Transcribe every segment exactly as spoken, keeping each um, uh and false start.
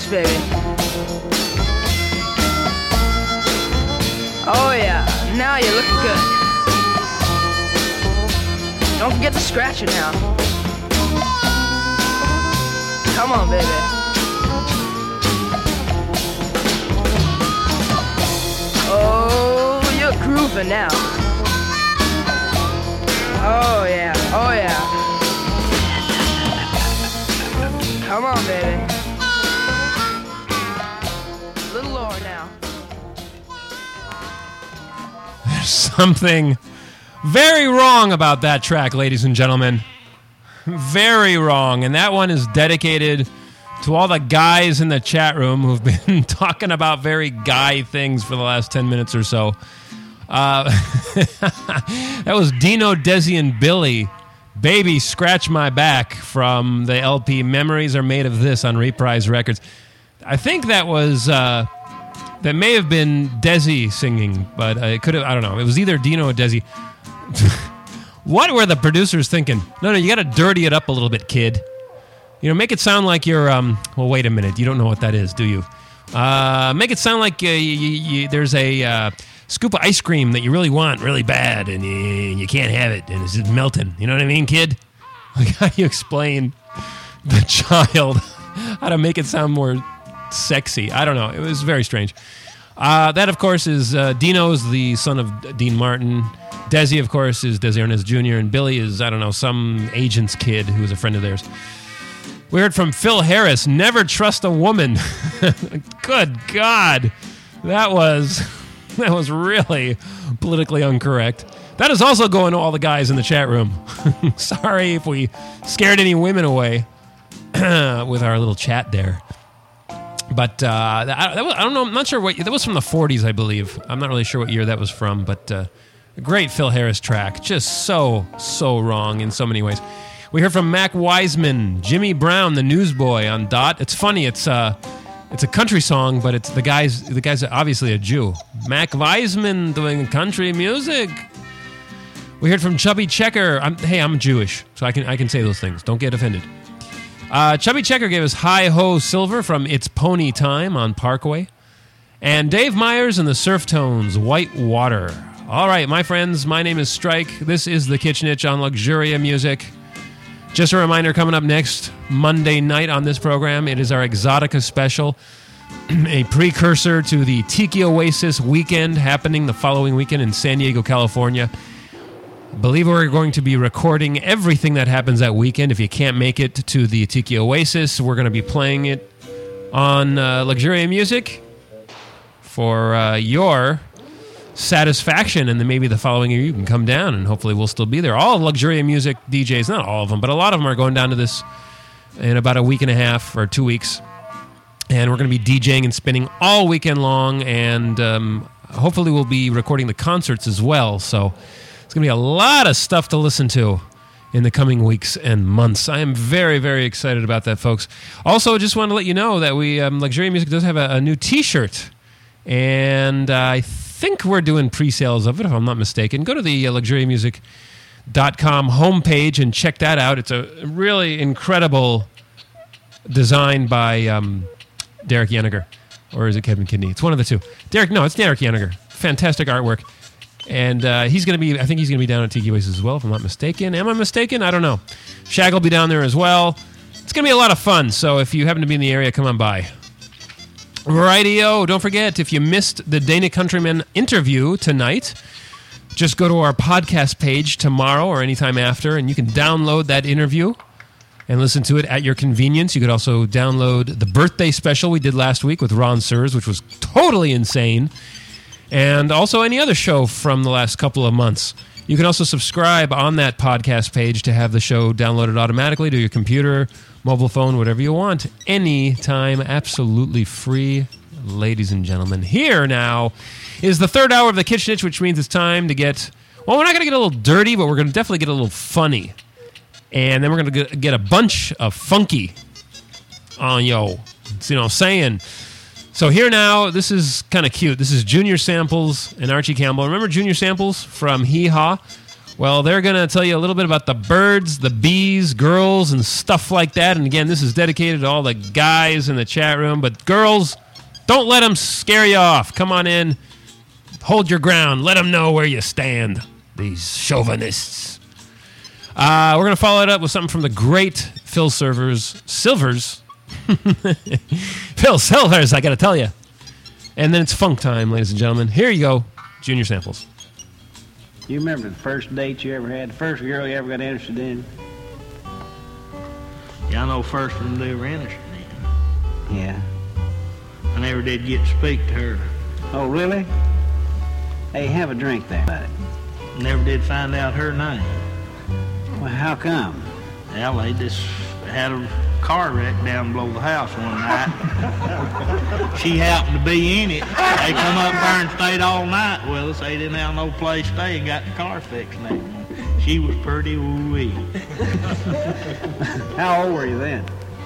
baby. Oh yeah, now you're looking good. Don't forget to scratch it now. Come on, baby. Oh, you're grooving now. Oh yeah, oh yeah. Come on, baby. A little lower now. There's something very wrong about that track, ladies and gentlemen. Very wrong. And that one is dedicated to all the guys in the chat room who've been talking about very guy things for the last ten minutes or so. Uh, that was Dino, Desi, and Billy. Baby, Scratch My Back from the L P Memories Are Made of This on Reprise Records. I think that was... Uh, that may have been Desi singing, but uh, it could have... I don't know. It was either Dino or Desi. What were the producers thinking? No, no, you got to dirty it up a little bit, kid. You know, make it sound like you're... Um, well, wait a minute. You don't know what that is, do you? Uh, make it sound like uh, you, you, there's a uh, scoop of ice cream that you really want really bad, and you, you can't have it, and it's just melting. You know what I mean, kid? Like, how do you explain the child how to make it sound more sexy? I don't know. It was very strange. Uh, that, of course, is uh, Dino's the son of Dean Martin. Desi, of course, is Desi Arnaz Junior And Billy is, I don't know, some agent's kid who was a friend of theirs. We heard from Phil Harris, Never Trust a Woman. Good God. That was that was really politically incorrect. That is also going to all the guys in the chat room. Sorry if we scared any women away with our little chat there. But uh, I, that was, I don't know, I'm not sure what, that was from the forties, I believe. I'm not really sure what year that was from, but uh, a great Phil Harris track. Just so, so wrong in so many ways. We heard from Mac Wiseman, Jimmy Brown, the newsboy on Dot. It's funny, it's uh, it's a country song, but it's the guy's the guy's obviously a Jew. Mac Wiseman doing country music. We heard from Chubby Checker. I'm, hey, I'm Jewish, so I can I can say those things. Don't get offended. Uh, Chubby Checker gave us Hi Ho Silver from It's Pony Time on Parkway. And Dave Myers and the Surf Tones, White Water. All right, my friends, my name is Strike. This is The Kitchen Itch on Luxuria Music. Just a reminder, coming up next Monday night on this program, it is our Exotica special, a precursor to the Tiki Oasis weekend happening the following weekend in San Diego, California. I believe we're going to be recording everything that happens that weekend. If you can't make it to the Tiki Oasis, we're going to be playing it on uh, Luxuria Music for uh, your satisfaction, and then maybe the following year you can come down and hopefully we'll still be there. All of Luxuria Music D Js, not all of them, but a lot of them are going down to this in about a week and a half or two weeks. And we're going to be DJing and spinning all weekend long, and um, hopefully we'll be recording the concerts as well. So it's going to be a lot of stuff to listen to in the coming weeks and months. I am very, very excited about that, folks. Also, just want to let you know that we um, Luxuria Music does have a, a new T-shirt, and uh, I think we're doing pre-sales of it, if I'm not mistaken. Go to the uh, luxuria music dot com homepage and check that out. It's a really incredible design by um, Derek Yeniger. Or is it Kevin Kidney? It's one of the two. Derek, no, it's Derek Yeniger. Fantastic artwork. And uh, he's going to be, I think he's going to be down at Tiki Oasis as well, if I'm not mistaken. Am I mistaken? I don't know. Shag will be down there as well. It's going to be a lot of fun, so if you happen to be in the area, come on by. Rightio, don't forget, if you missed the Dana Countryman interview tonight, just go to our podcast page tomorrow or anytime after, and you can download that interview and listen to it at your convenience. You could also download the birthday special we did last week with Ron Sears, which was totally insane, and also any other show from the last couple of months. You can also subscribe on that podcast page to have the show downloaded automatically to your computer, mobile phone, whatever you want, anytime, absolutely free, ladies and gentlemen. Here now is the third hour of the Kitchen Itch, which means it's time to get, well, we're not going to get a little dirty, but we're going to definitely get a little funny. And then we're going to get a bunch of funky on yo. You know what I'm saying? So here now, this is kind of cute. This is Junior Samples and Archie Campbell. Remember Junior Samples from Hee Haw? Well, they're going to tell you a little bit about the birds, the bees, girls, and stuff like that. And again, this is dedicated to all the guys in the chat room. But girls, don't let them scare you off. Come on in. Hold your ground. Let them know where you stand. These chauvinists. Uh, we're going to follow it up with something from the great Phil Silvers. Silvers? Phil Silvers, I got to tell you. And then it's funk time, ladies and gentlemen. Here you go. Junior Samples. You remember the first date you ever had? The first girl you ever got interested in? Yeah, I know first one they were interested in. Yeah. I never did get to speak to her. Oh, really? Hey, have a drink there. About it. Never did find out her name. Well, how come? Well, they just had a car wreck down below the house one night. She happened to be in it. They come up there and stayed all night with us. They didn't have no place to stay and got the car fixed next morning. She was pretty woo-wee. How old were you then?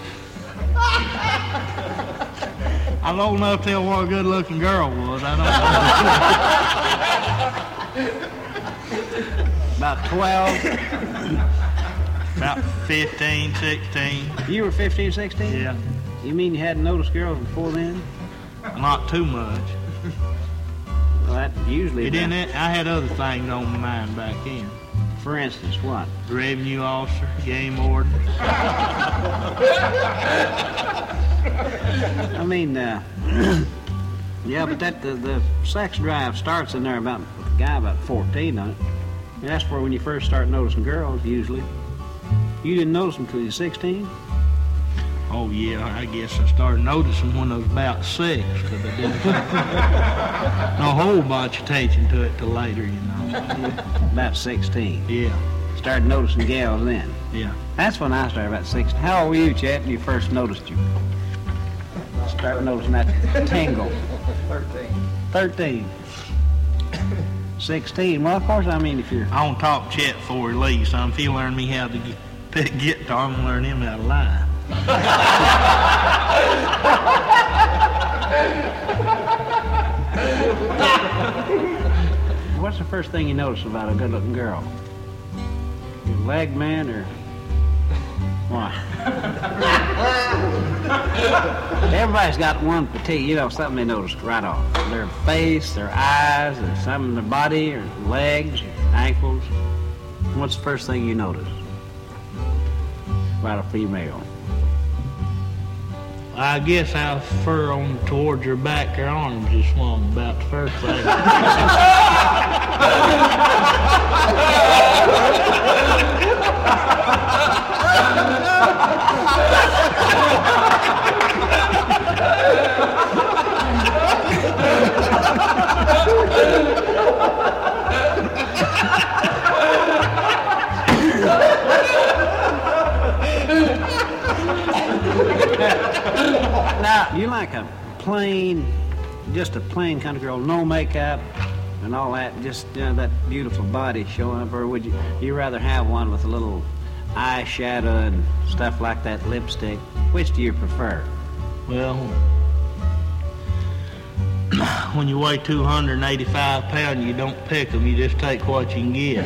I'm old enough to tell what a good-looking girl was. I don't know. About twelve? About fifteen, sixteen. You were fifteen, sixteen? Yeah. You mean you hadn't noticed girls before then? Not too much. Well, that usually... It didn't, I had other things on my mind back then. For instance, what? Revenue officer, game warden. I mean, uh... yeah, but that the, the sex drive starts in there about with a guy about fourteen, doesn't it? And that's where when you first start noticing girls, usually. You didn't notice them until you were sixteen? Oh, yeah, I guess I started noticing when I was about six, because I didn't pay no whole bunch of attention to it till later, you know. About sixteen. Yeah, Started noticing gals then. yeah. That's when I started, about sixteen. How old were you, Chet, when you first noticed you? Started noticing that tingle. Thirteen. Thirteen. Sixteen. Well, of course, I mean, if you're... I don't talk Chet before he leaves, so if he learn me how to get, pick a guitar, I'm going to learn him how to lie. What's the first thing you notice about a good-looking girl? Your leg man or what? Everybody's got one petite, you know, something they notice right off. Their face, their eyes, or something in their body, or legs, or ankles. What's the first thing you notice about a female? I guess how fur on towards her back, her arms is swung about the first thing. Now, you like a plain, just a plain kind of girl, no makeup and all that, just you know, that beautiful body showing up, or would you you rather have one with a little eyeshadow and stuff like that, lipstick? Which do you prefer? Well, when you weigh two hundred eighty-five pounds, you don't pick them, you just take what you can get.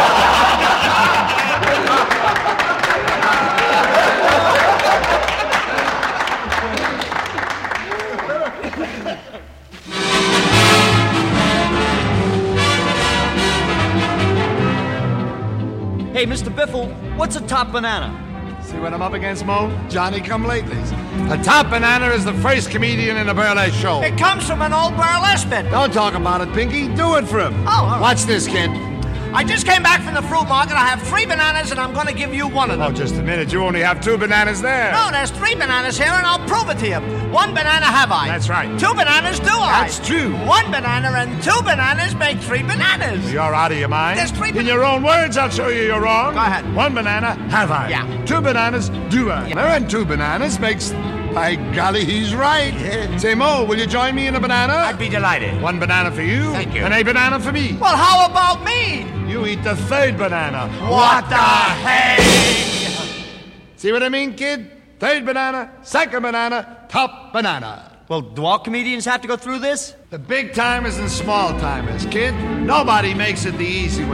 Hey, Mister Biffle, what's a top banana? See what I'm up against, Mo? Johnny come latelys. A top banana is the first comedian in a burlesque show. It comes from an old burlesque bit. Don't talk about it, Pinky. Do it for him. Oh, all right. Watch this, kid. I just came back from the fruit market. I have three bananas, and I'm going to give you one of them. Oh, just a minute. You only have two bananas there. No, there's three bananas here, and I'll prove it to you. One banana have I. That's right. Two bananas do I. That's true. One banana and two bananas make three bananas. You're out of your mind. There's three In ban- your own words, I'll show you you're wrong. Go ahead. One banana have I. Yeah. Two bananas do I. Yeah. And two bananas makes... By golly, he's right. Say, Mo, will you join me in a banana? I'd be delighted. One banana for you. Thank you. And a banana for me. Well, how about me? You eat the third banana. What the hey? See what I mean, kid? Third banana, second banana, top banana. Well, do all comedians have to go through this? The big timers and small timers, kid. Nobody makes it the easy way.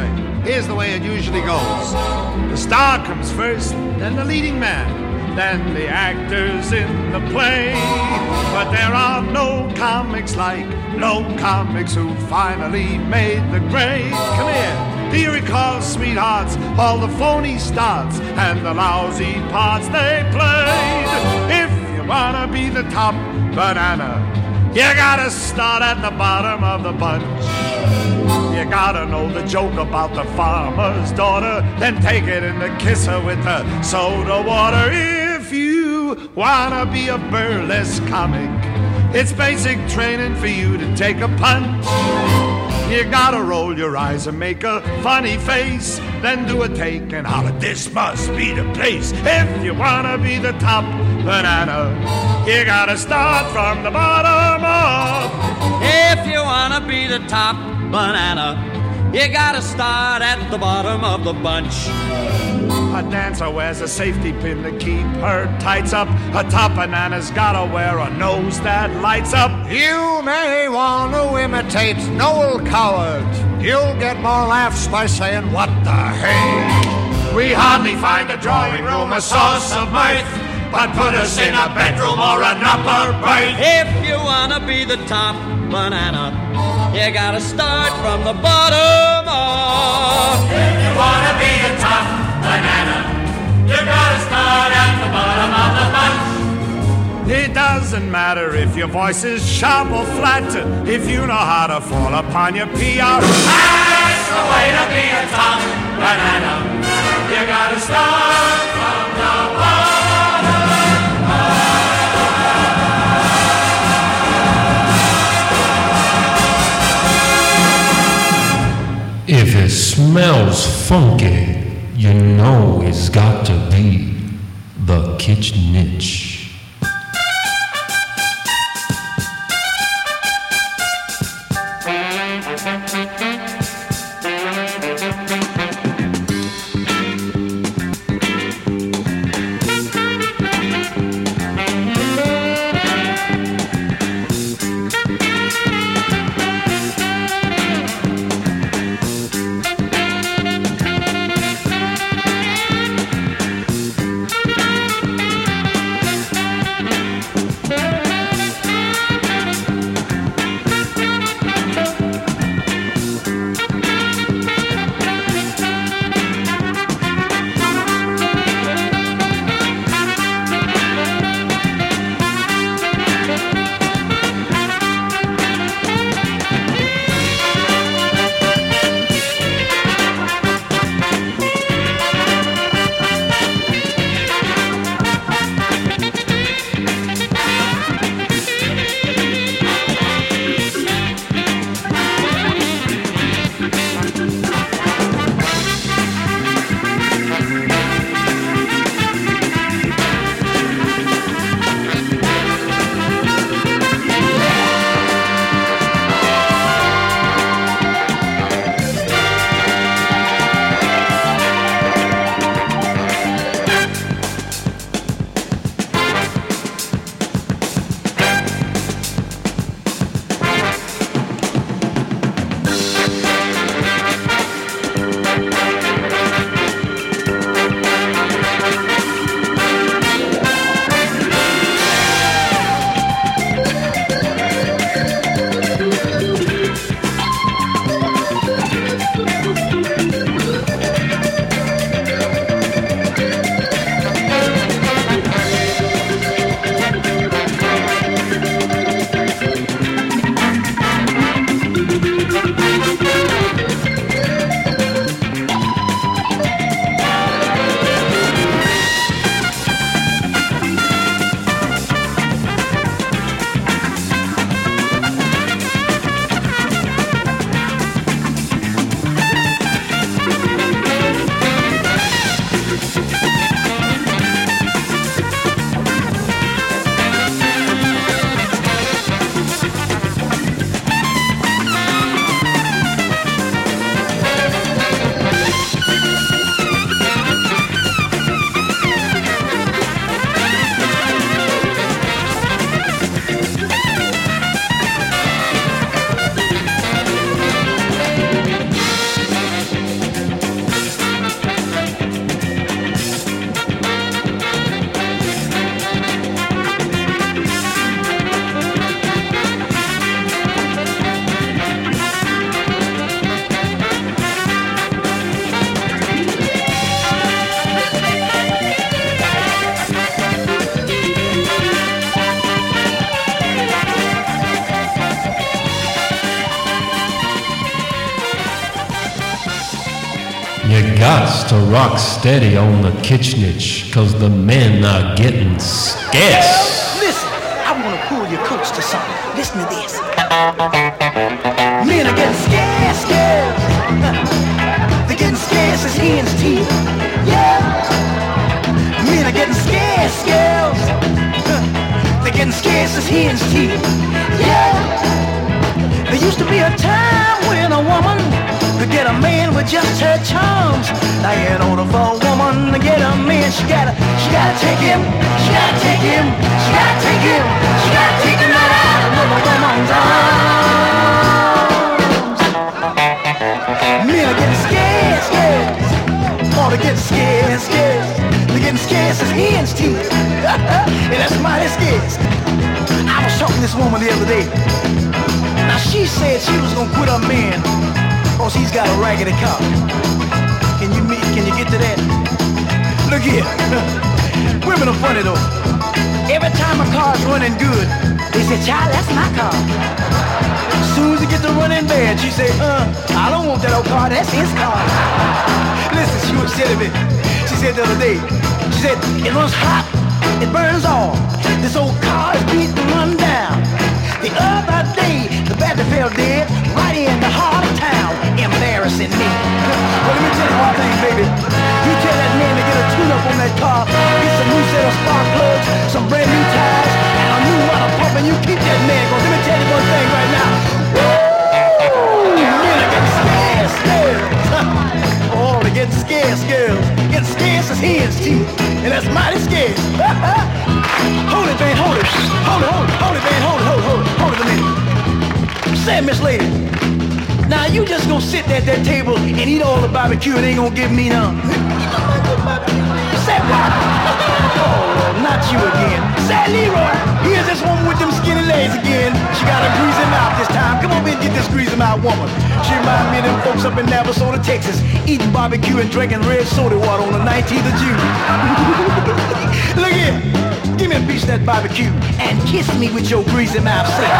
Here's the way it usually goes. The star comes first, then the leading man, then the actors in the play. But there are no comics like, no comics who finally made the grade. Come here, do you recall, sweethearts, all the phony starts and the lousy parts they played? If you wanna be the top banana, you gotta start at the bottom of the bunch. You gotta know the joke about the farmer's daughter, then take it and kiss her with the soda water. If you wanna be a burlesque comic, it's basic training for you to take a punch. You gotta roll your eyes and make a funny face, then do a take and holler, this must be the place. If you wanna be the top banana, you gotta start from the bottom up. If you wanna be the top banana, you gotta start at the bottom of the bunch. A dancer wears a safety pin to keep her tights up. A top banana's gotta wear a nose that lights up. You may want to imitate Noel Coward. You'll get more laughs by saying, what the hey? We hardly find a drawing room a source of mirth, but put us in a bedroom or an upper berth. If you wanna be the top banana, you gotta start from the bottom up. If you wanna be the top banana, you gotta start at the bottom of the bunch. It doesn't matter if your voice is sharp or flat, if you know how to fall upon your P R. That's the way to be a top banana. You gotta start from the bottom up. If it smells funky, you know it's got to be the kitchen niche. You got to rock steady on the kitchenich, cause the men are getting scarce. Listen, I wanna pull your coats to something. Listen to this. Men are getting scarce, scarce. They're getting scarce as hen's teeth. Yeah. Men are getting scarce, scarce. They're getting scarce as hen's teeth. Yeah. There used to be a time when a woman could get a man with just her charms. Now in order for a woman to get a man, she gotta, she gotta take him, she gotta take him, she gotta take him, she gotta take him right out of a woman's arms. Men are getting scared, scared. Oh, they're getting scared, scared. They're getting scared as hen's teeth. And that's mighty scarce. I was talking to this woman the other day. Now she said she was gonna quit her man cause he's got a raggedy car. Can you meet, can you get to that? Look here. Women are funny though. Every time a car's running good, they say, child, that's my car. As soon as it gets to running bad, she say, uh, I don't want that old car, that's his car. Listen, she was said of it. She said the other day, she said, it runs hot, it burns off. This old car is beat and run down. The other day, the battery fell dead right in the heart of town, embarrassing me. Well, let me tell you one thing, baby. You tell that man to get a tune-up on that car, get some new set of spark plugs, some brand new tires, and a new water pump, and you keep that man. Cause let me tell you one thing right now. Woo! Men are getting scarce, scared. Oh, they're getting scarce, girls. Getting scarce as hen's teeth, and that's mighty scarce. Hold it, man, hold it. Hold it, hold it, hold it, man, hold it, hold it, hold it, hold it a minute. Say, Miss Lady, now you just gonna sit there at that table and eat all the barbecue and ain't gonna give me none. Say what? Oh, not you again. Say, Leroy, here's this woman with them skinny legs again. She got a greasy mouth this time. Come on, man, get this greasy mouth woman. She reminds me of them folks up in Navasota, Texas, eating barbecue and drinking red soda water on the nineteenth of June. Look here. Give me a piece of that barbecue and kiss me with your greasy mouth. Say.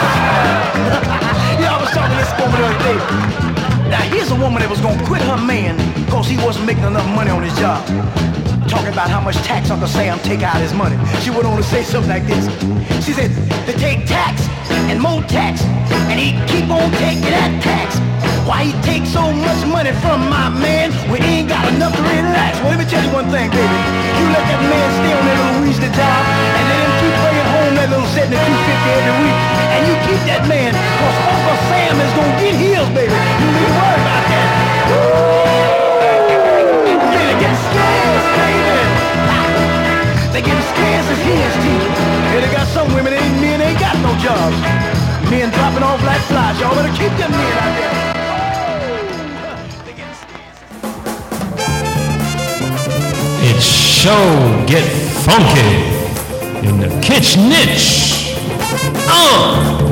Yeah, I was talking to this woman the other day. Now here's a woman that was gonna quit her man cause he wasn't making enough money on his job. Talking about how much tax Uncle Sam take out his money. She went on to say something like this. She said, they take tax and more tax, and he keep on taking that tax. Why he take so much money from my man when he ain't got enough to relax? Well, let me tell you one thing, baby. You let that man stay on that little weasely job and let him keep bringing home that little seventy-two fifty every week, and you keep that man, cause Uncle Sam is gonna get heels, baby. You need to worry about that. Really get scared, baby. They getting scared as his teeth. Yeah, they got some women, ain't men ain't got no jobs. Men dropping off like flies. Y'all better keep them men out there. It sure get funky in the kitchenich. Uh!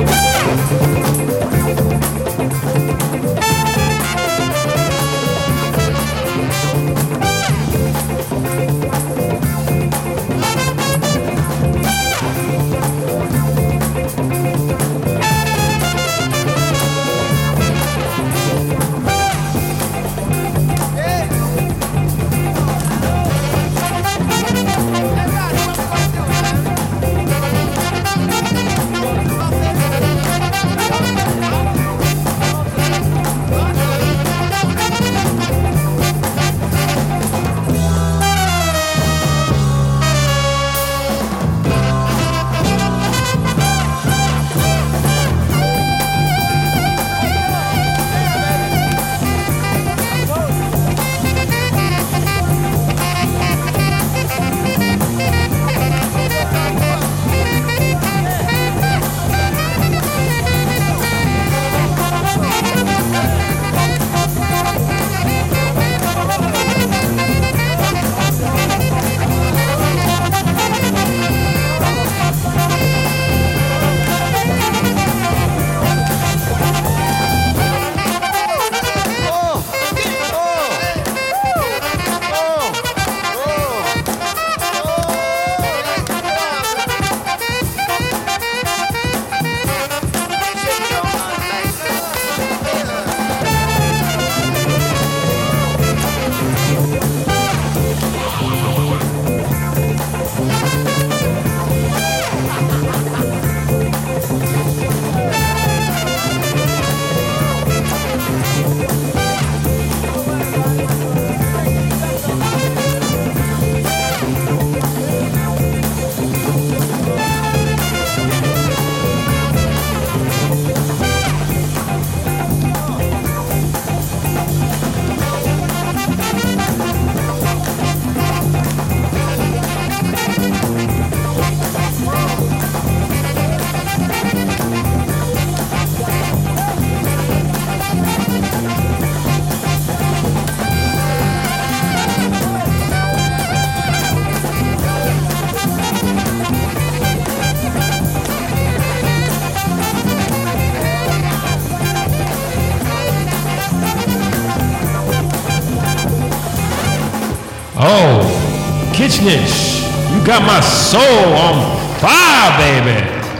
Oh, Kitchnich, you got my soul on fire, baby.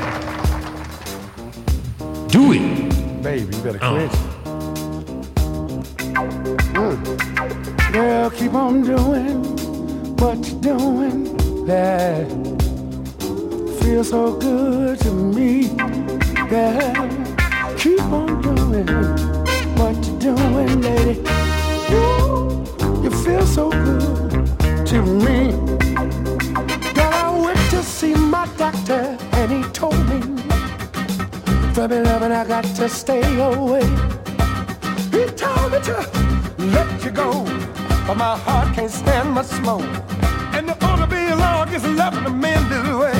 Do it. Baby, you better Oh. quit. Mm. Girl, keep on doing what you're doing. That feels so good to me. Girl, keep on doing what you're doing, lady. Ooh, you feel so good to me. Girl, I went to see my doctor and he told me from eleven I got to stay away. He told me to let you go, but my heart can't stand much smoke. And the only be along is loving the men this way.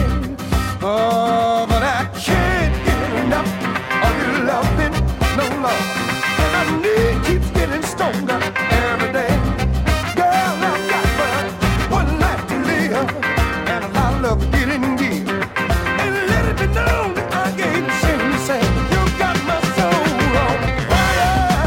Oh, but I can't get enough of your loving no more. And my need keeps getting stronger every day. Girl, I've got but one life to live, and a lot of love to get in and give. And let it be known that I can't sing to say, you got my soul on fire.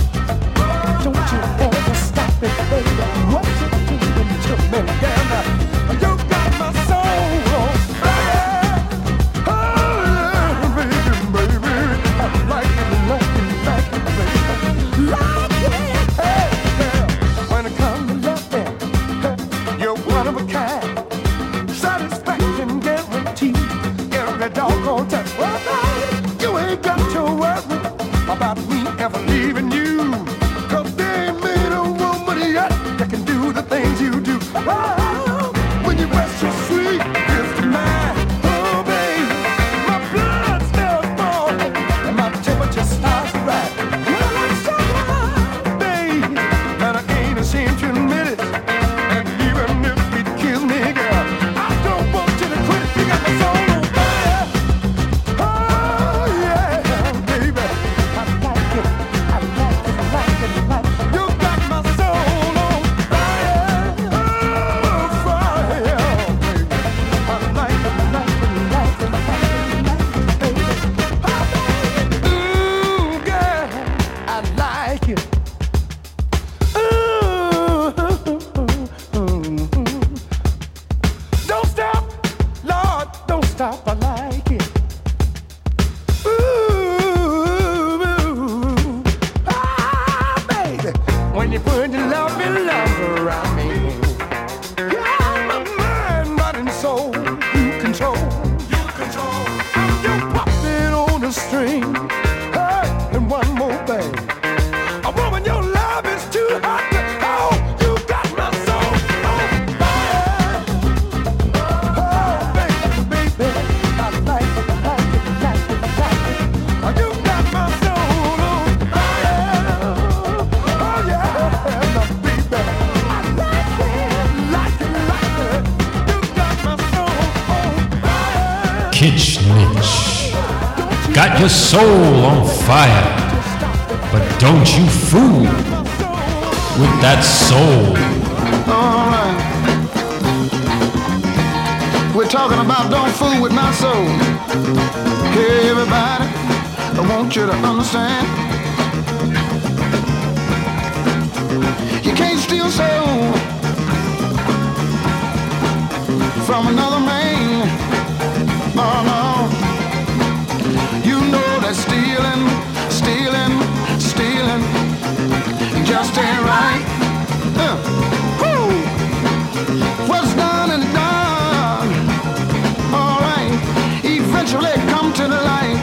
Don't you ever stop it, baby. What you doing to me, girl? You got my soul on fire. Oh, baby, baby. I like it, like it, like it, baby. Like it, hey, girl. When it comes to loving, you're one of a kind. Satisfaction guaranteed every doggone time. Well, baby, you ain't got to worry about me ever leaving you. Cause there ain't made a woman yet that can do the things you do. Oh, when you rest your sweet lips to mine, oh, baby, my blood starts boiling and my temperature starts to rise. Well, I'm so high, baby, and I ain't ashamed to admit it. And even if it kills me, girl, I don't want you to quit it. You got my soul on fire. Oh, yeah, baby, I like it. I like it, like it, like it. You got my soul on fire. Oh, fire, baby. I like it, like it, like it, like it, baby. Oh, baby. Ooh, girl, I like it. Ooh. Don't stop, Lord, don't stop, I like it. Ooh, ah, baby, when you put your love and love around me, yeah, my mind, body, and soul, you control, you control. I'm your puppet on the string. Hey, and one more thing, a woman, your love is too hot to hold. You got my soul on fire. Oh, baby, baby, I like it, like it, like it, like it. Oh, you got my soul on fire. Oh, yeah, baby, I like it, like it, like it. You got my soul on fire. Kitchnich, got your soul on fire, but don't you fool with that soul. All right. We're talking about don't fool with my soul. Hey, everybody, I want you to understand. You can't steal soul from another man. No, no. You know that stealing, stealing, stealing just ain't right. Uh, woo. What's done and done, all right, eventually come to the light.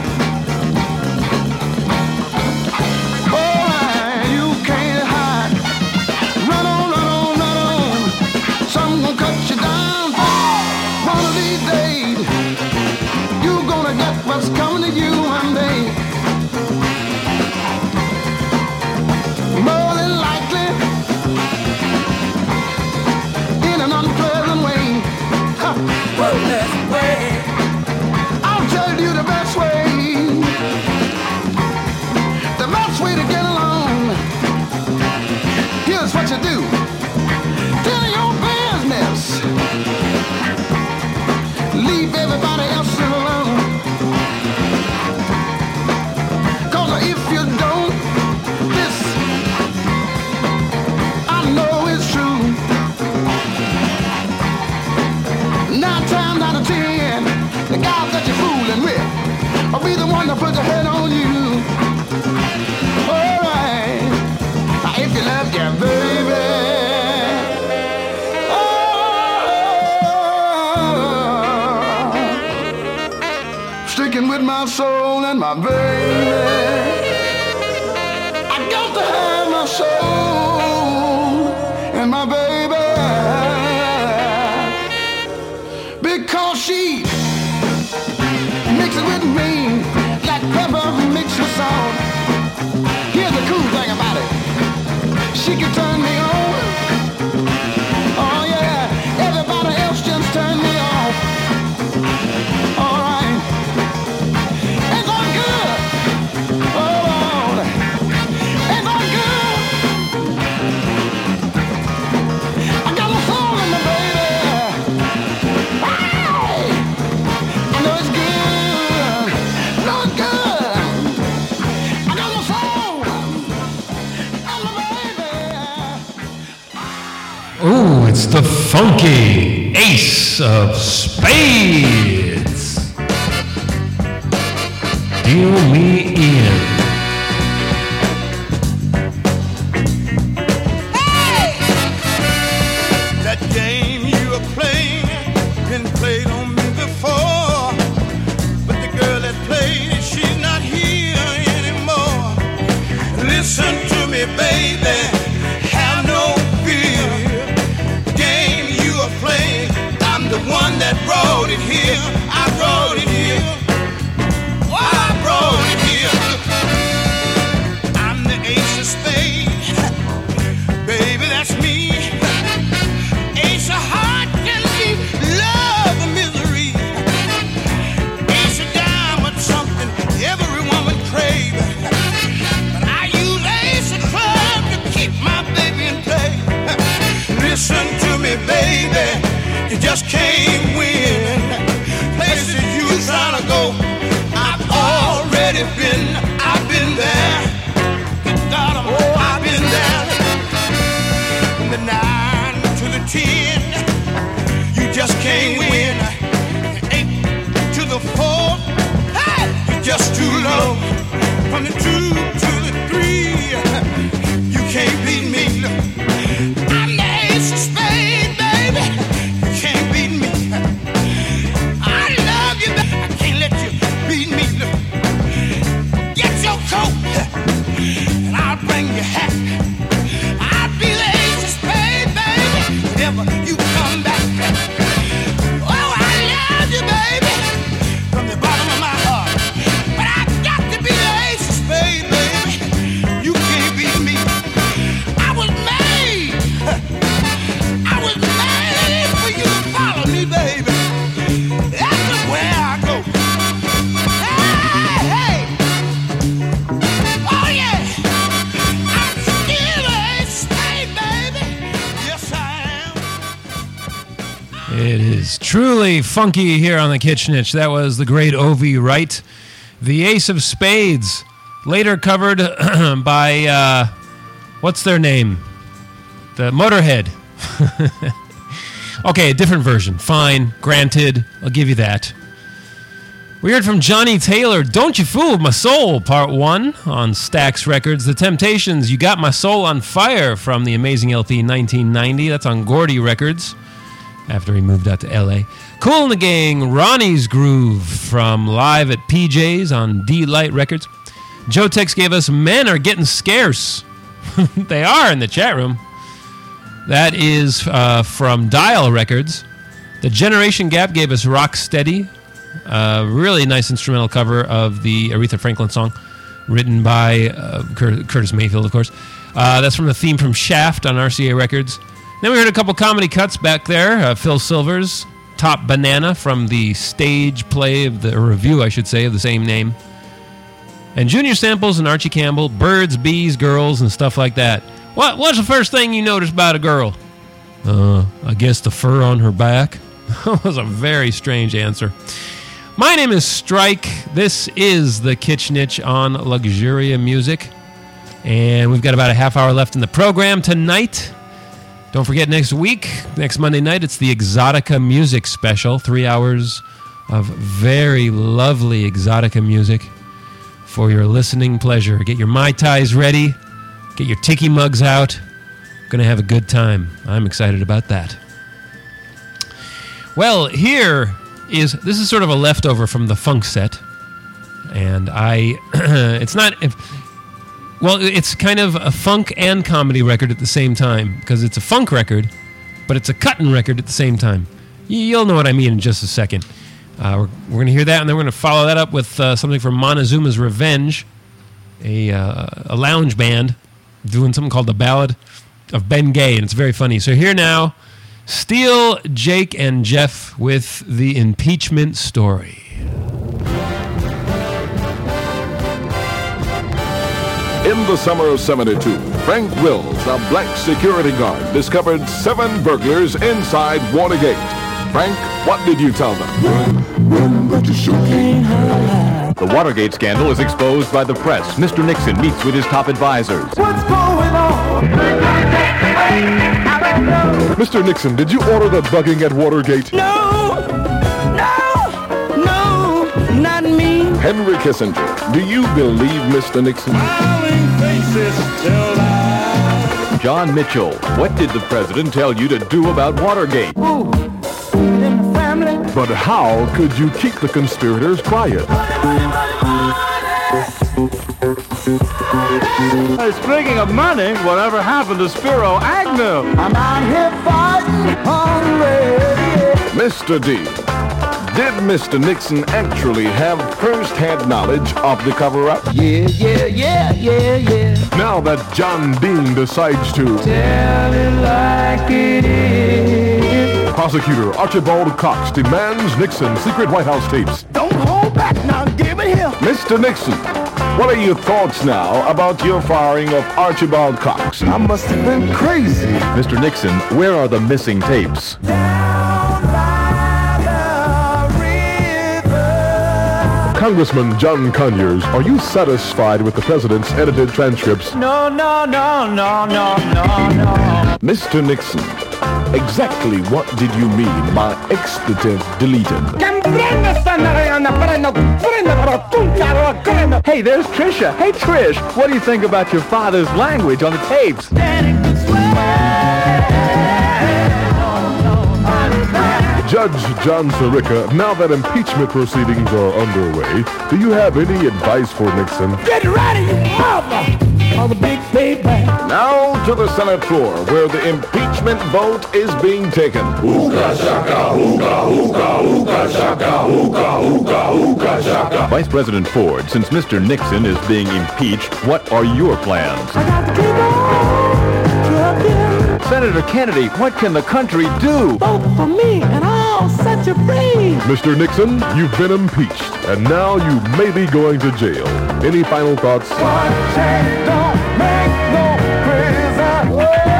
All right, you can't hide. Run on, run on, run on. Something gonna cut you down. One of these days, you gonna get what's coming to you one day. my soul and my baby. I got to have my soul and my baby, because she mixes with me like pepper mixed with salt. Here's the cool thing about it. She can turn me on. Oh yeah, everybody else just turn me off. All right, it's all good. Oh Lord, it's all good. I got a soul in my baby. Hey, I know it's good. I know it's good. I got a soul in my baby. Ooh, it's the funky Ace of Spades. Deal me in. That game you are playing, been played on me before. But the girl that played, she's not here anymore. Listen to me, baby, have no fear. Game you are playing, I'm the one that brought it here. I brought it here. Oh, I brought it here. I'm the ace of spades. Baby, that's me. Ace of heart can be love or misery. Ace of diamond, something every woman crave. But I use ace of club to keep my baby in play. Listen to me, baby, you just can't win. Places you trying to go, I've already been. I've been there. Good God, oh, I've been there. From the nine to the ten, you just can't win. The eight to the four, hey, you're just too low. From the two to the three, you can't beat me. I'm the ace of spades, baby. You can't beat me. I love you, baby. I can't let you beat me. Get your coat, and I'll bring your hat. I'll be the ace of spades, baby, whenever you come back. Oh, I love you, baby, from the bottom of my heart. But I got to be the ace of spades, baby. You can't beat me. I was made. I was made for you to follow me, baby. Everywhere I go. Hey, hey. Oh, yeah. I'm still a spade, baby. Yes, I am. It is truly funky here on the Kitchenich. That was the great Ovi Wright, the Ace of Spades, later covered by, uh, what's their name? The Motorhead. Okay, a different version. Fine, granted, I'll give you that. We heard from Johnny Taylor, Don't You Fool With My Soul, Part one on Stax Records. The Temptations, You Got My Soul on Fire from the amazing L P nineteen ninety. That's on Gordy Records after he moved out to L A. Kool and the Gang, Ronnie's Groove from Live at P J's on D-Light Records. Joe Tex gave us Men Are Getting Scarce. They are in the chat room. That is uh, from Dial Records. The Generation Gap gave us Rock Steady. A really nice instrumental cover of the Aretha Franklin song, written by uh, Cur- Curtis Mayfield, of course. Uh, that's from the theme from Shaft on R C A Records. Then we heard a couple comedy cuts back there. Uh, Phil Silvers, Top Banana from the stage play of the or review, I should say, of the same name. And Junior Samples and Archie Campbell, Birds, Bees, Girls, and stuff like that. What What's the first thing you notice about a girl? Uh, I guess the fur on her back. That was a very strange answer. My name is Strike. This is the Kitchenich on Luxuria Music. And we've got about a half hour left in the program tonight. Don't forget next week, next Monday night, it's the Exotica Music Special. Three hours of very lovely Exotica music for your listening pleasure. Get your Mai Tais ready. Get your tiki mugs out. Going to have a good time. I'm excited about that. Well, here is, this is sort of a leftover from the funk set. And I, it's not, if, well, it's kind of a funk and comedy record at the same time, because it's a funk record, but it's a cuttin' record at the same time. You'll know what I mean in just a second. Uh, we're we're going to hear that, and then we're going to follow that up with uh, something from Montezuma's Revenge, a uh, a lounge band doing something called The Ballad of Ben Gay, and it's very funny. So here now, Steele, Jake, and Jeff with the impeachment story. In the summer of seventy-two, Frank Wills, a black security guard, discovered seven burglars inside Watergate. Frank, what did you tell them? Run, run, but you sure can't hide. The Watergate scandal is exposed by the press. Mister Nixon meets with his top advisors. What's going on? Mister Nixon, did you order the bugging at Watergate? No, no, no, not me. Henry Kissinger, do you believe Mister Nixon? John Mitchell, what did the president tell you to do about Watergate? Ooh, in the family. But how could you keep the conspirators quiet? Hey, speaking of money, whatever happened to Spiro Agnew? I'm out here fighting hungry. Mister D, did Mister Nixon actually have first-hand knowledge of the cover-up? Yeah, yeah, yeah, yeah, yeah. Now that John Dean decides to tell it like it is. Prosecutor Archibald Cox demands Nixon's secret White House tapes. Don't hold back now, give it here. Mister Nixon, what are your thoughts now about your firing of Archibald Cox? I must have been crazy. Mister Nixon, where are the missing tapes? Congressman John Conyers, are you satisfied with the president's edited transcripts? No, no, no, no, no, no, no. Mister Nixon, exactly what did you mean by expletive deleted? Hey, there's Trisha. Hey, Trish, what do you think about your father's language on the tapes? Judge John Sirica, now that impeachment proceedings are underway, do you have any advice for Nixon? Get ready, mother! On the big payback. Now to the Senate floor, where the impeachment vote is being taken. Hookah shaka, hookah, hookah, hookah shaka, hookah, hookah, hookah shaka. Vice President Ford, since Mister Nixon is being impeached, what are your plans? I got to keep on trucking. Senator Kennedy, what can the country do? Vote for me, and I'll set you free. Mister Nixon, you've been impeached, and now you may be going to jail. Any final thoughts? One change don't make no prison.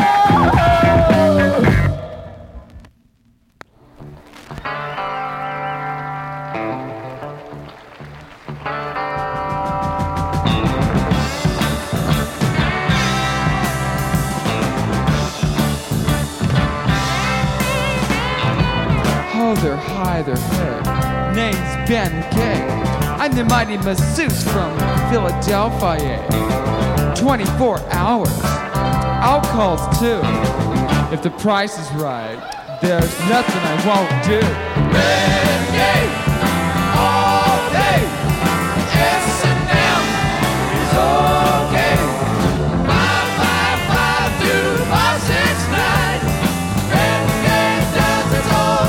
They're high, they're hey. Name's Ben Kay. I'm the mighty masseuse from Philadelphia. twenty-four hours. Alcohol's too. If the price is right, there's nothing I won't do. Ben Kay, all day. S and M is okay. Five, five, five, two, five, six, nine. Ben Kay does it all.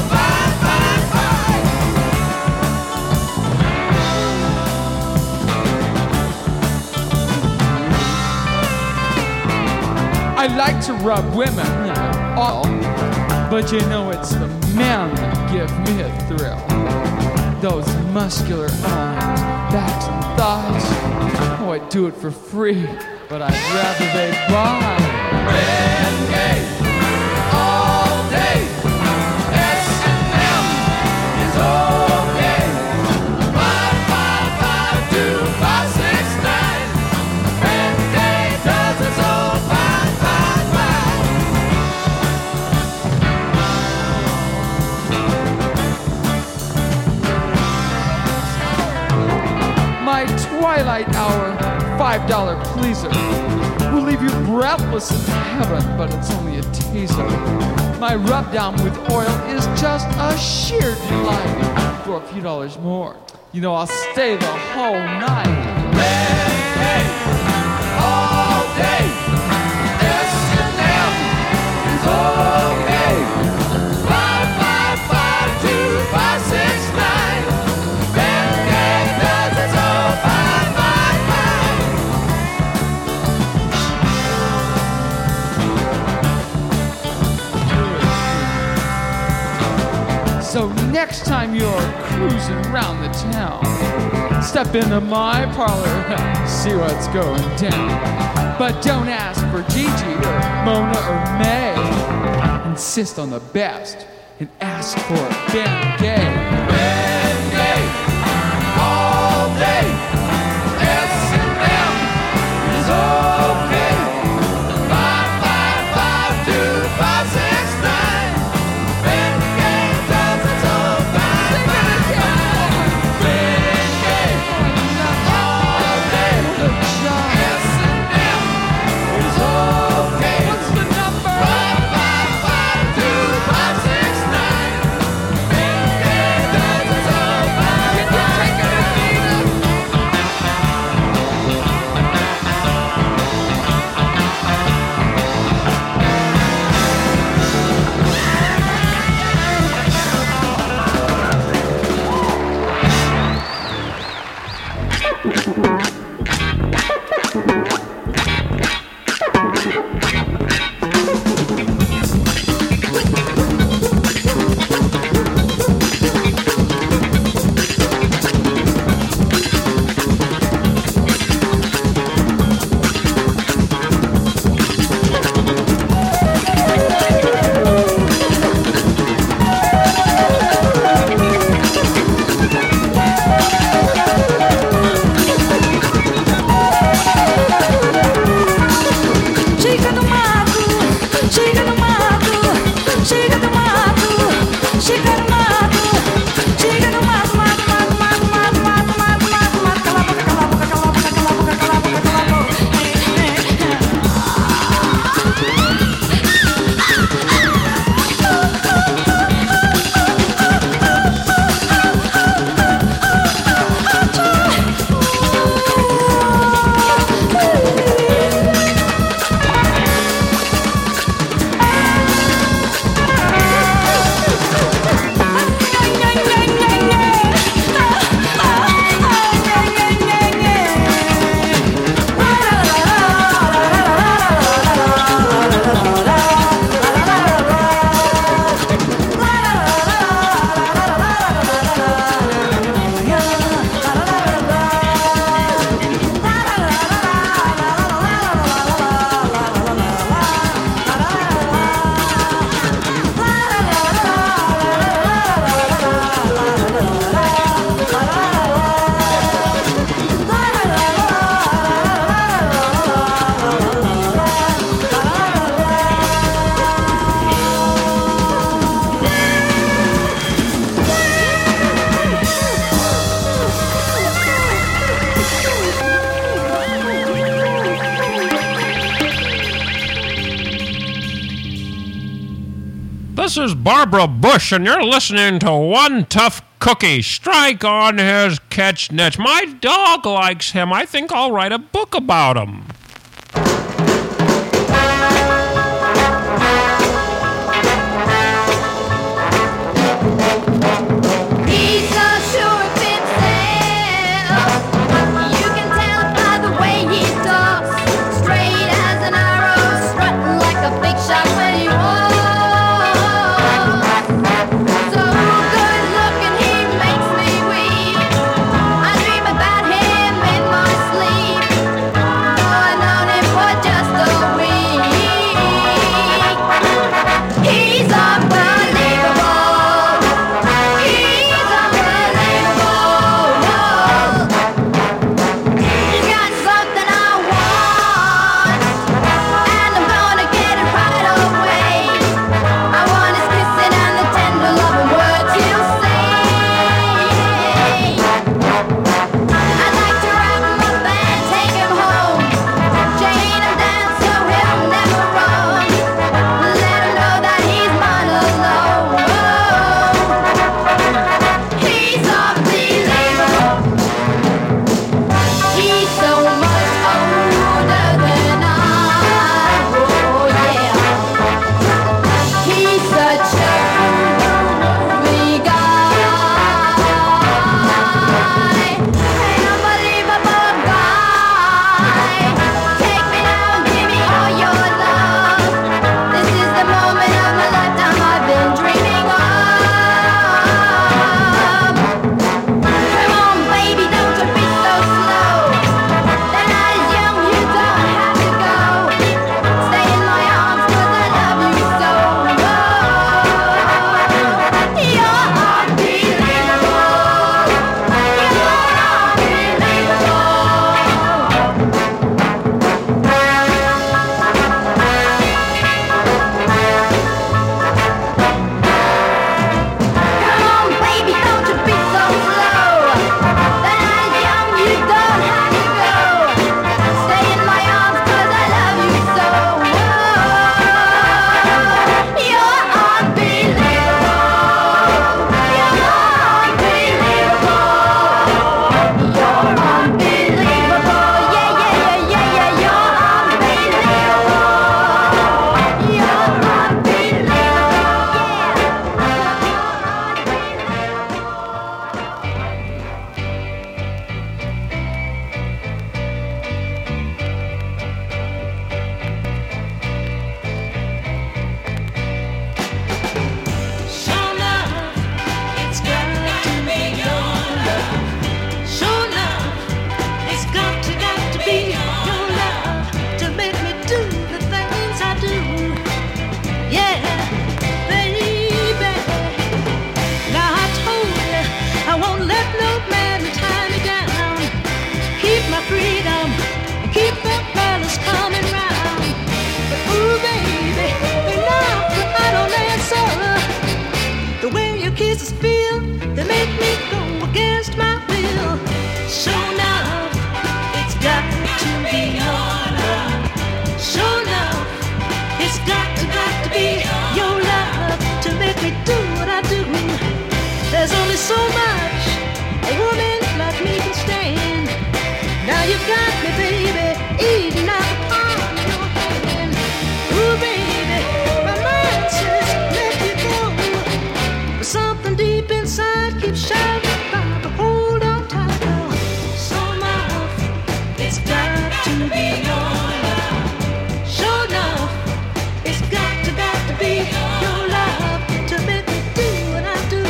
I like to rub women, you know, all, but you know it's the men that give me a thrill. Those muscular arms, backs and thighs. Oh, I'd do it for free, but I'd rather they buy. Ben Kay, all day. S and M is okay. Five, five, five, two, five, six, nine. Ben Kay does it so fine. My twilight hour five dollar pleaser will leave you breathless in heaven, but it's only a teaser. My rub down with oil is just a sheer delight for a few dollars more. You know, I'll stay the whole night. All day, S and M is okay. Five, five, five, two, five, six, nine. Ben Gay does it so fine, fine, fine. So next time you're cruising around the town, step into my parlor, see what's going down. But don't ask for Gigi or Mona or May. Insist on the best and ask for Ben Gay. Ben Gay, all day, S and M is okay. Five, five, five, two, five, six, nine. Ben Gay does it so fine, fine, fine. Ben Gay, all day, S and M is okay. What's the number? Five, five, five, two, five, six, nine. Ben Gay does it so fine, fine, fine. This is Barbara Bush, and you're listening to One Tough Cookie. Strike on his catch niche. My dog likes him. I think I'll write a book about him. He's a sure fit Santa. You can tell by the way he talks. Straight as an arrow, strutting like a big shot when he walks. So good looking, he makes me weep. I dream about him in my sleep. But this feel that make me go against my will. So now it's got to be your love. So now it's got to, got to be your love to make me do what I do. There's only so much a woman like me can stand. Now you got me, baby, eating out the palm of your hand. Ooh, baby, my mind says let you go, but something deep inside keeps shouting about to hold on tight now. So enough, it's got to be your love. Sure enough, it's got to, got to be your love to make me do what I do.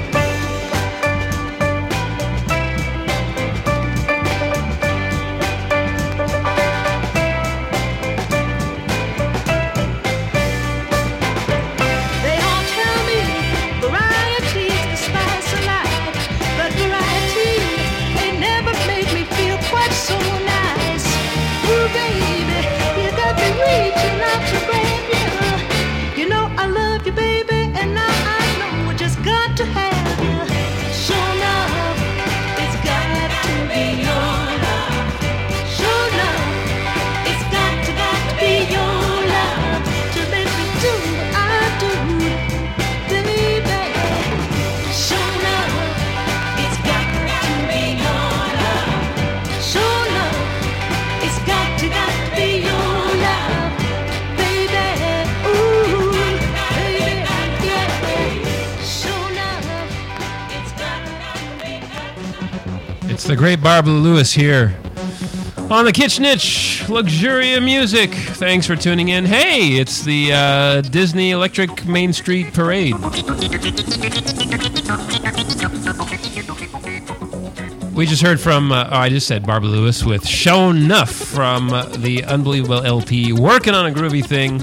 They all tell me variety's the spice of life, but variety ain't never made me feel quite so nice. Ooh, baby, you got me reaching out to grab you. You know I love you, baby, and now I know I just got to have you. Sure enough, it's got to be your love. Sure enough, it's got to, got to be your love to make me do what I do, baby. Sure enough, it's got to be your love. Sure enough, it's got to, got to be your love, baby. Ooh, baby, yeah. Sure enough, it's got to be. It's the great Barbara Lewis here on the Kitchnitch Luxuria Music. Thanks for tuning in. Hey, it's the uh, Disney Electric Main Street Parade. We just heard from, uh, oh, I just said Barbara Lewis with Show Enough from uh, the Unbelievable L P, Working on a Groovy Thing.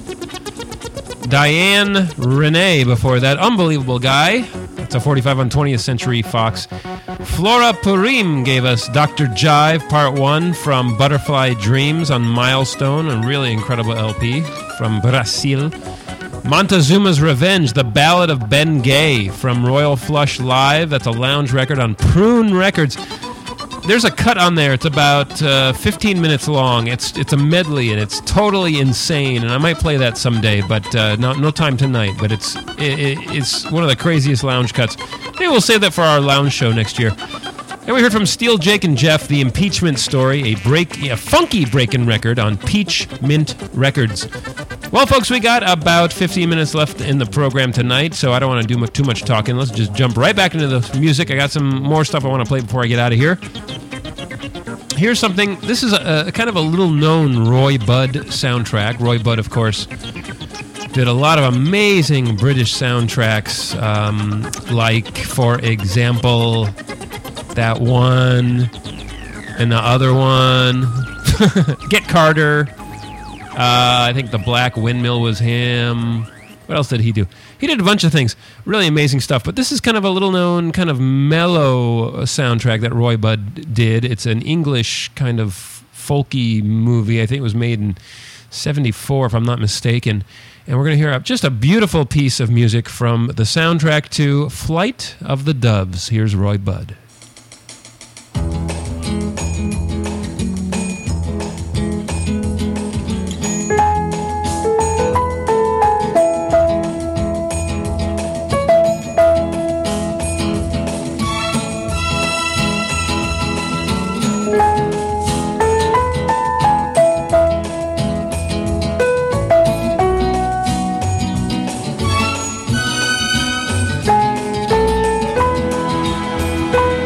Diane Renee before that, Unbelievable Guy. It's a forty-five on twentieth Century Fox. Flora Purim gave us Doctor Jive Part one from Butterfly Dreams on Milestone, a really incredible L P from Brazil. Montezuma's Revenge, the Ballad of Ben Gay from Royal Flush Live. That's a lounge record on Prune Records. There's a cut on there. It's about uh, fifteen minutes long. It's it's a medley, and it's totally insane. And I might play that someday, but uh, no, no time tonight. But it's it, it's one of the craziest lounge cuts. Maybe we'll save that for our lounge show next year. And we heard from Steel, Jake, and Jeff, The Impeachment Story, a break, a funky breaking record on Peach Mint Records. Well, folks, we got about fifteen minutes left in the program tonight, so I don't want to do too much talking. Let's just jump right back into the music. I got some more stuff I want to play before I get out of here. Here's something. This is a, a kind of a little-known Roy Budd soundtrack. Roy Budd, of course, did a lot of amazing British soundtracks, um, like, for example, that one and the other one. Get Carter. Uh, I think The Black Windmill was him. What else did he do? He did a bunch of things. Really amazing stuff. But this is kind of a little-known, kind of mellow soundtrack that Roy Budd did. It's an English kind of folky movie. I think it was made in seventy-four, if I'm not mistaken. And we're going to hear just a beautiful piece of music from the soundtrack to Flight of the Doves. Here's Roy Budd. Thank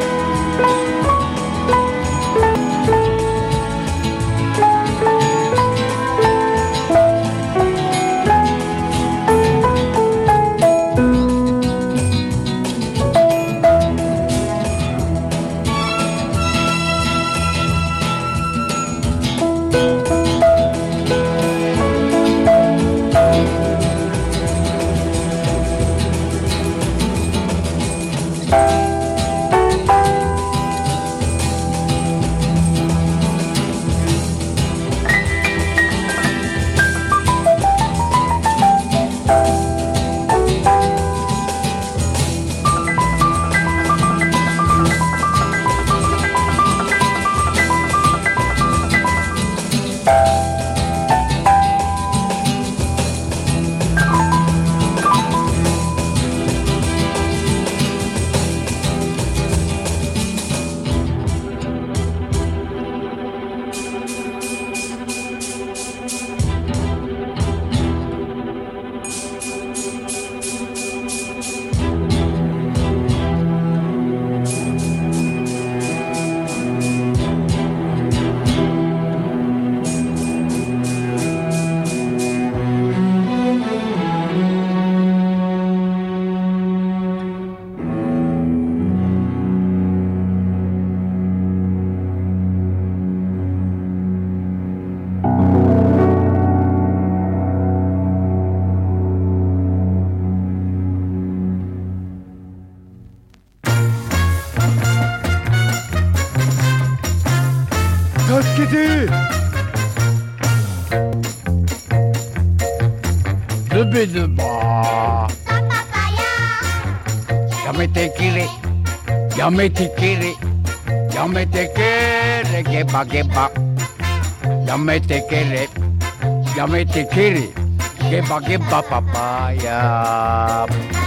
ズビズバーやめてきれやめてきれやめてけれゲバゲバやめてけれやめてけれゲバゲバパパヤ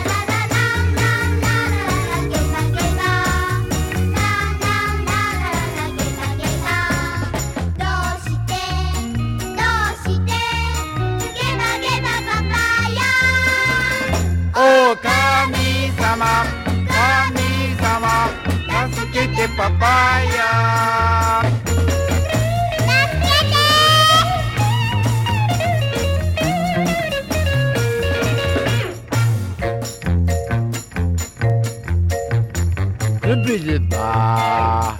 お神様神様助けてパパヤズビズバ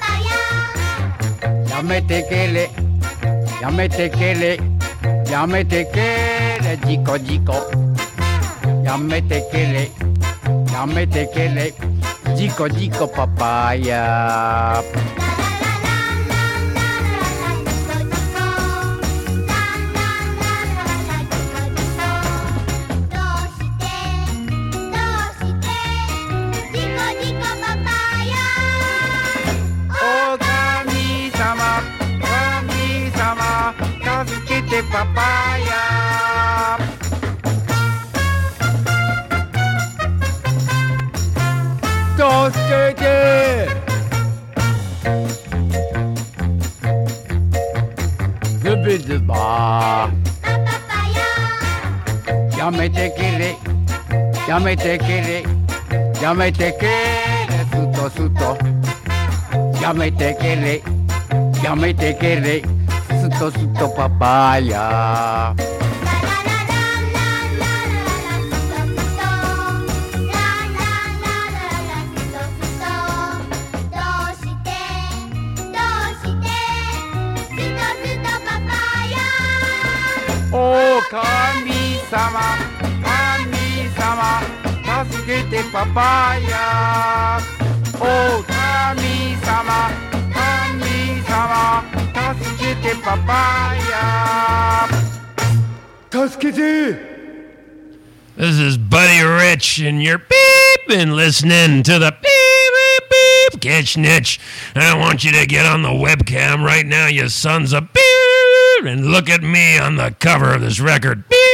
ーやめてけれやめてけれやめてけれ事故事故やめてけれやめてけれ事故事故パパヤお神様神様助けてパパヤ助けてズビズバーやめてけれやめてけれやめてけれすとすとやめてけれやめてけれすとすとパパヤお神様神様助けてパパヤお神様神様助けてパパヤ助けて This is Buddy Rich, and you're beep and listening to the beep, beep, beep, Kitch Nitch. And I want you to get on the webcam right now, you sons of beep, and look at me on the cover of this record. Beep!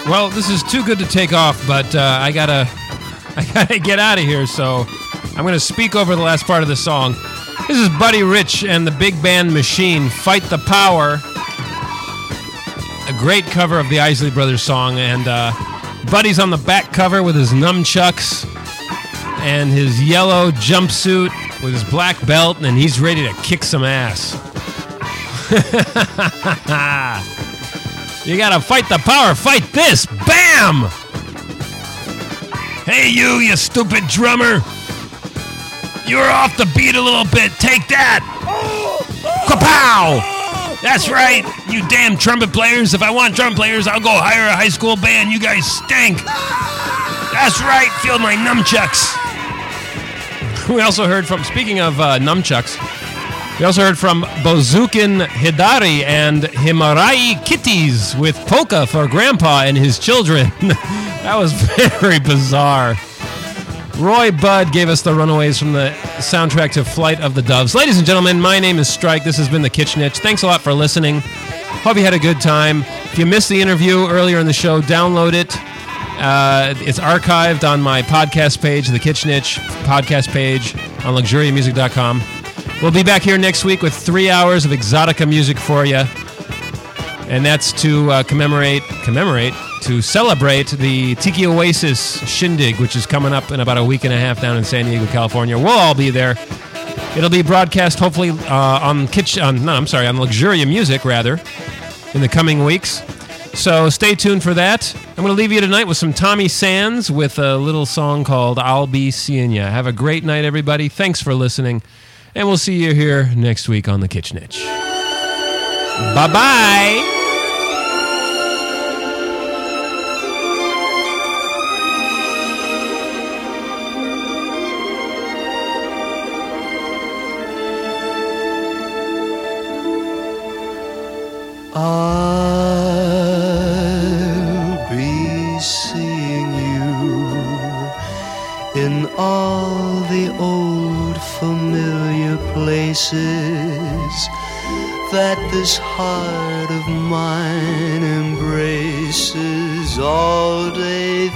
Well, this is too good to take off, but uh, I gotta, I gotta get out of here. So I'm gonna speak over the last part of the song. This is Buddy Rich and the Big Band Machine, "Fight the Power." A great cover of the Isley Brothers song, and uh, Buddy's on the back cover with his nunchucks and his yellow jumpsuit with his black belt, and he's ready to kick some ass. You gotta fight the power, fight this! Bam! Hey you, you stupid drummer! You're off the beat a little bit, take that! Kapow! That's right, you damn trumpet players. If I want trumpet players, I'll go hire a high school band. You guys stink. That's right, feel my nunchucks. We also heard from, speaking of uh, nunchucks, we also heard from Bozukin Hidari and Himarai Kitties with Polka for Grandpa and his children. That was very bizarre. Roy Budd gave us the Runaways from the soundtrack to Flight of the Doves. Ladies and gentlemen, my name is Strike. This has been The Kitchenich. Thanks a lot for listening. Hope you had a good time. If you missed the interview earlier in the show, download it. Uh, it's archived on my podcast page, The Kitchenich podcast page on luxuria music dot com. We'll be back here next week with three hours of exotica music for you. And that's to uh, commemorate, commemorate, to celebrate the Tiki Oasis Shindig, which is coming up in about a week and a half down in San Diego, California. We'll all be there. It'll be broadcast hopefully uh, on Kitch, on, no, I'm sorry, on Luxuria Music, rather, in the coming weeks. So stay tuned for that. I'm going to leave you tonight with some Tommy Sands with a little song called I'll Be Seeing Ya. Have a great night, everybody. Thanks for listening. And we'll see you here next week on The Kitchenich. Bye-bye. I'll be seeing you in all the old familiar places that this heart of mine embraces all day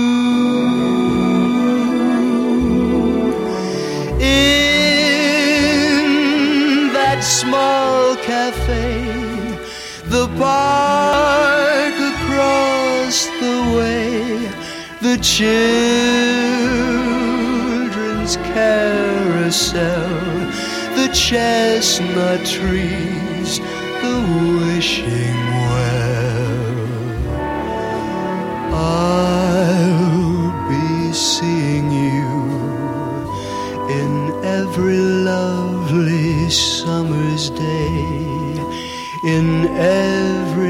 through. In that small cafe, the park across the way, the children's carousel, the chestnut trees, the wishing well. I'll be seeing you in every lovely summer's day, in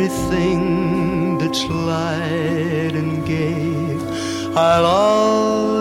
everything that's light and gay. I'll